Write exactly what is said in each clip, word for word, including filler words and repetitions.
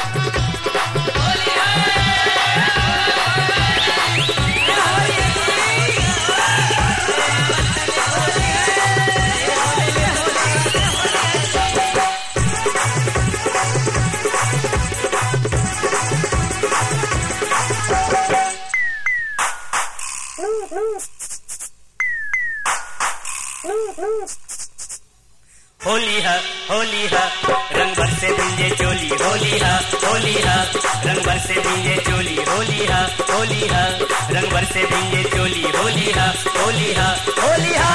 होली है होली है रंग बरसे भींजे चोली होली है होली है रंग बरसे भींजे चोली होली है होली है रंग बरसे भींजे चोली होली है होली है होली है।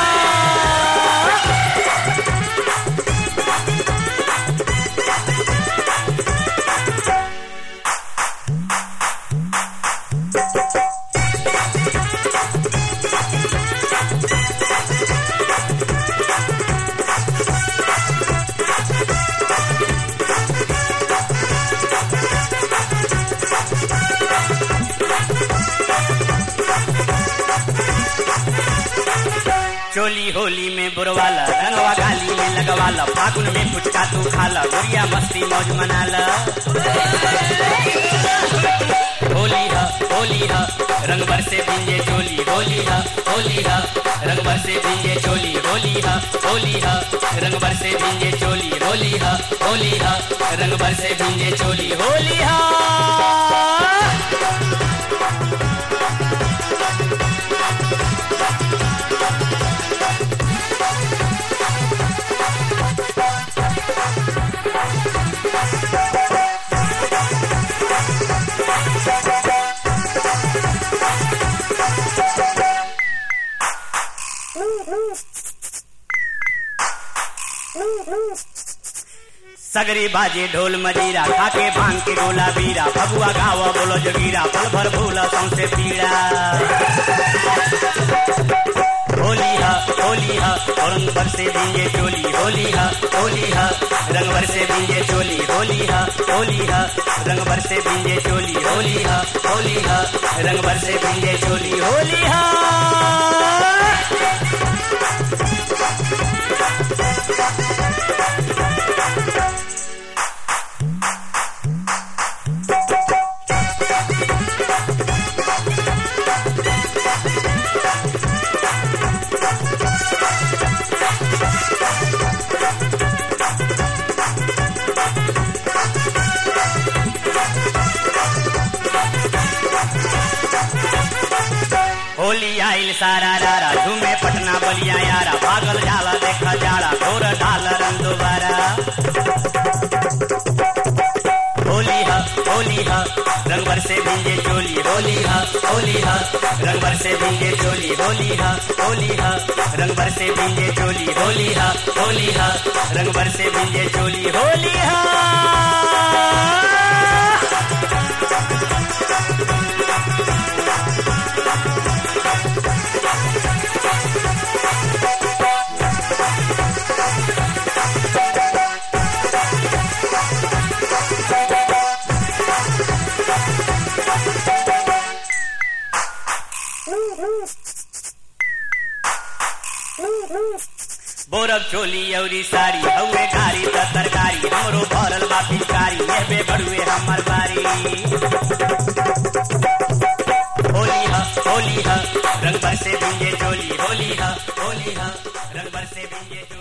चोली होली में बुरवाला रंगवा गाली में लगवाला फागुन में पुचका तू खाला गुड़िया मस्ती मौज मनाला। होली है होली है रंग बरसे भींजे चोली होली है होली है रंग बरसे भींजे चोली होली है होली है रंग बरसे भींजे चोली होली है होली है रंग बरसे भींजे चोली होली है। सगरी बाजे ढोल मजीरा खाके भांग के गोला बीरा भगुआ गावा बोलो जोगीरा पल भर भूला सौंसे पीड़ा। होली है होली है रंग बरसे भींजे चोली होली है होली है रंग बरसे भींजे चोली होली है होली है रंग बरसे भींजे चोली होली है होली है रंग बरसे भींजे चोली होली है। होली आइल सारा रारा झूमे पटना बलिया यारा पागल जाला देखा जाड़ा घोर डाल रंग दोबारा। होली है होली है रंग बरसे भींजे चोली होली है होली है रंग बरसे भींजे चोली होली है होली है रंग बरसे भींजे चोली होली है होली है रंग बरसे भींजे चोली होली है। बोरब चोली अउरी साड़ी हउए गाड़ी त तरकारी हमरो भरल बा पिचकारी एबे बड़ुए हमर बारी। होली है होली है रंग बरसे भींजे चोली होली है होली है रंग बरसे भींजे